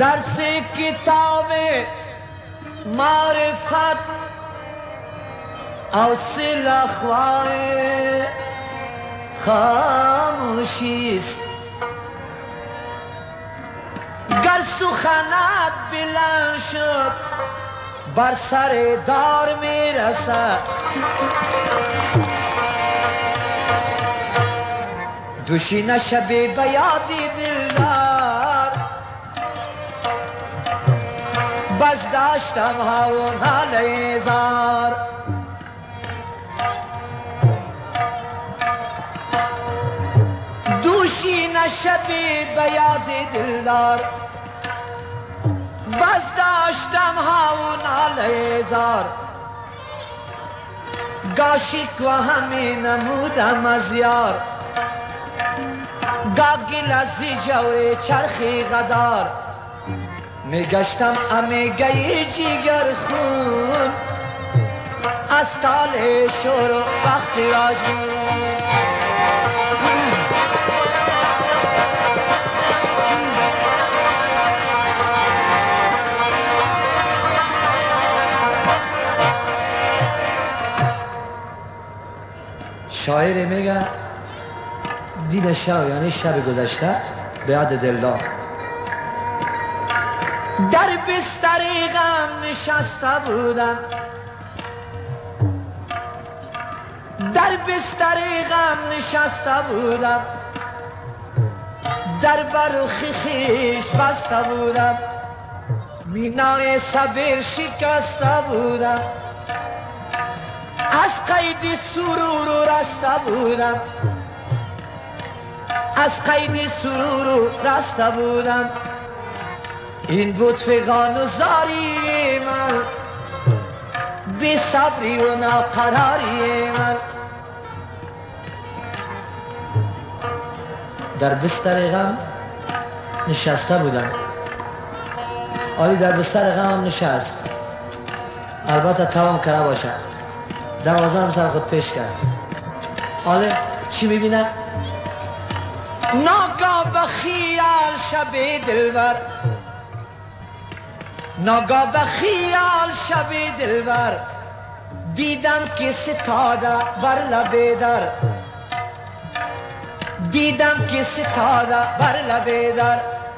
درس کتاب معرفت حاصل اخوان خاموشیست. گر سخنت بلند شد بر سر دار میرسد، دوشینه شبی به یادی دلدار بس داشتم هاون حال زار. دوشینه شبی به یادی دلدار بس داشتم هاون حال زار. گاشی که همی نمودم از یار، گاگل از جور چرخی غدار. میگشتم امیگه جیگر خون از تال شور و وقتی راجون. شاعر میگه دید شب یعنی شب گذشته به یاد دلدار. در بستر غم نشسته بودم، در بستر غم نشسته بودم، در بروخ خیش بسته بودم، مینای صبر شکسته بودم، از قید سرور رسته بودم، از قید سرور رسته بودم. این بود فغان و زاری من، بی صبری و ناقراری من. در بستر غم نشسته بودم. آلی در بستر غم هم نشست، البته تمام کرده باشد. دروازه هم سر خود پیش کرد. آلی چی میبینه؟ ناگاه به خیال شب دلبر، ناگاه به خیال شب دلبر، دیدم که ستاده بر لب در، دیدم که ستاده بر لب در.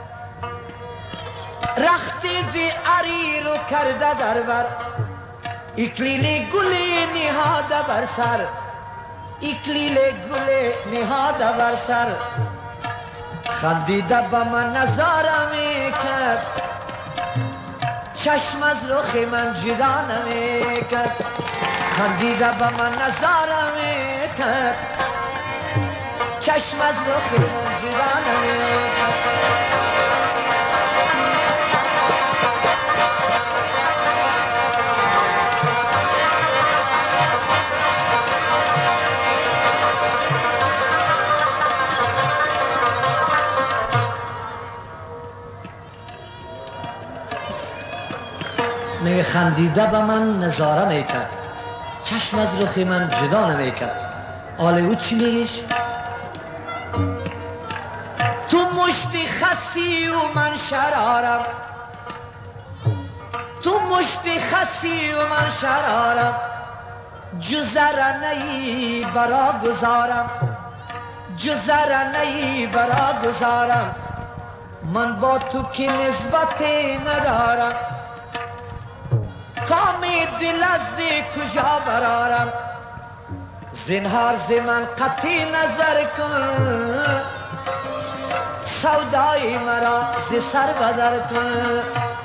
رختی زی عریر و کرده در بر، اکلیل گلی نهاده بر سر، اکلیل گلی نهاده بر سر. خندیده به من نظاره میکرد، چشم از رخ من جدا نمیکرد. خندیده به من نظاره میکرد، چشم از رخ من جدا نمیکرد. میگه خندیده به من نظاره میکرد، چشم از رخ من جدا نمیکرد. آله او چی میگیش؟ تو مشتی خسی و من شرارم، تو مشتی خسی و من شرارم، جزر نی برا گذارم، جزر نی برا گذارم. من با تو که نسبتی ندارم، کامی دل از کجا برارم. زنهار ز من قطعی نظر کن، سودای مرا ز سر بدر کن.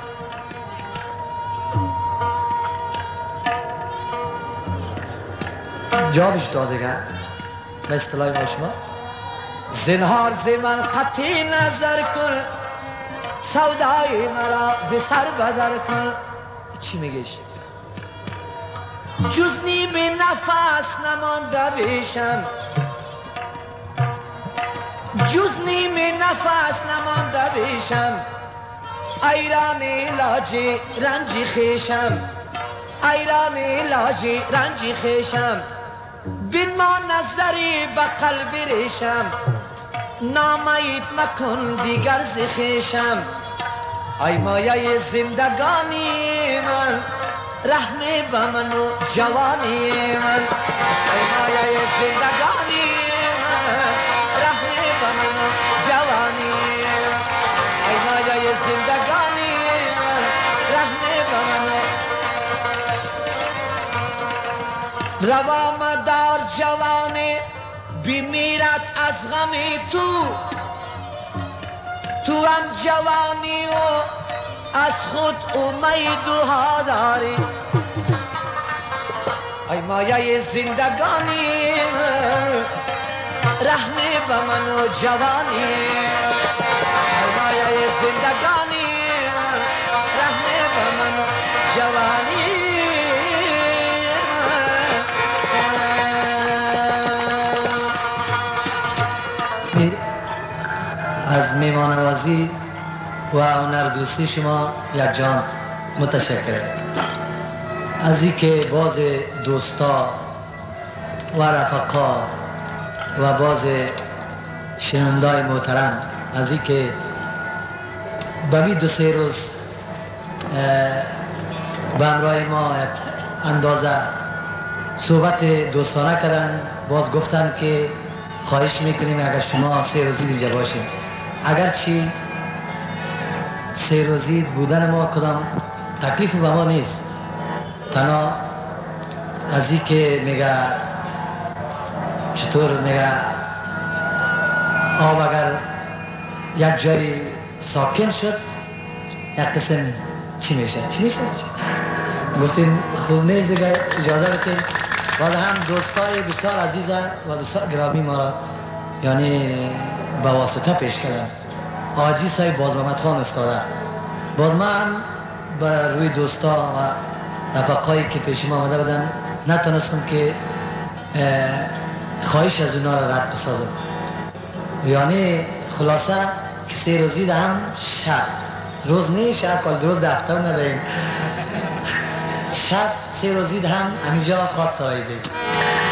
جوابش دادگر به اصطلاح ما شما، زنهار ز من قطعی نظر کن، سودای مرا ز سر بدر کن. چی میگیش؟ جز نیم نفس نمانده بیشم، جز نیم نفس نمانده بیشم. ایران علاج رنجی خیشم، ایران علاج رنجی خیشم. بین ما نظری به قلب ریشم، نامید مکن دیگر ز خیشم. ای مایه زندگانی من رحم به من و جوانی من ای مایه زندگانی من رحم به من و جوانی ای مایه زندگانی من رحم به من و روا مدار جوانی بمیرد از غم تو هم جوانی و از خود امید و ها داری ای مایه زندگانی رحم به من و جوانی ای مایه زندگانی رحم به من و جوانی از میهمان‌نوازی و هنردوستی شما یک جان متشکرم. از اینکه باز دوستا و رفقا و باز شنوندای محترم از اینکه بمی 2-3 روز به همراه ما یک اندازه صحبت دوستانه کردن. باز گفتن که خواهش میکنیم اگر شما 3 روزی دیجا باشیم. اگرچه 3 روزی بودن ما کدام تکلیف به ما نیست، تنها از این که میگه چطور میگه آب اگر یک جای ساکن شد یک قسم چی میشه؟ گفتیم خوب نیست دیگه. اجازه بتیم باز هم دوستای بسیار عزیز و بسیار گرامی ما را یعنی به واسطه پیش کردن. حاجی صاحب باز محمد خان استاده. باز من به روی دوستا و رفقایی که پیش ما آمده بودن نتونستم که خواهش از اونا را رد بسازم. یعنی خلاصه که 3 روزی ده هم شب روز نه شب کال روز دفتر نبریم شب 3 روزی ده هم همینجا خواد سرایی دید.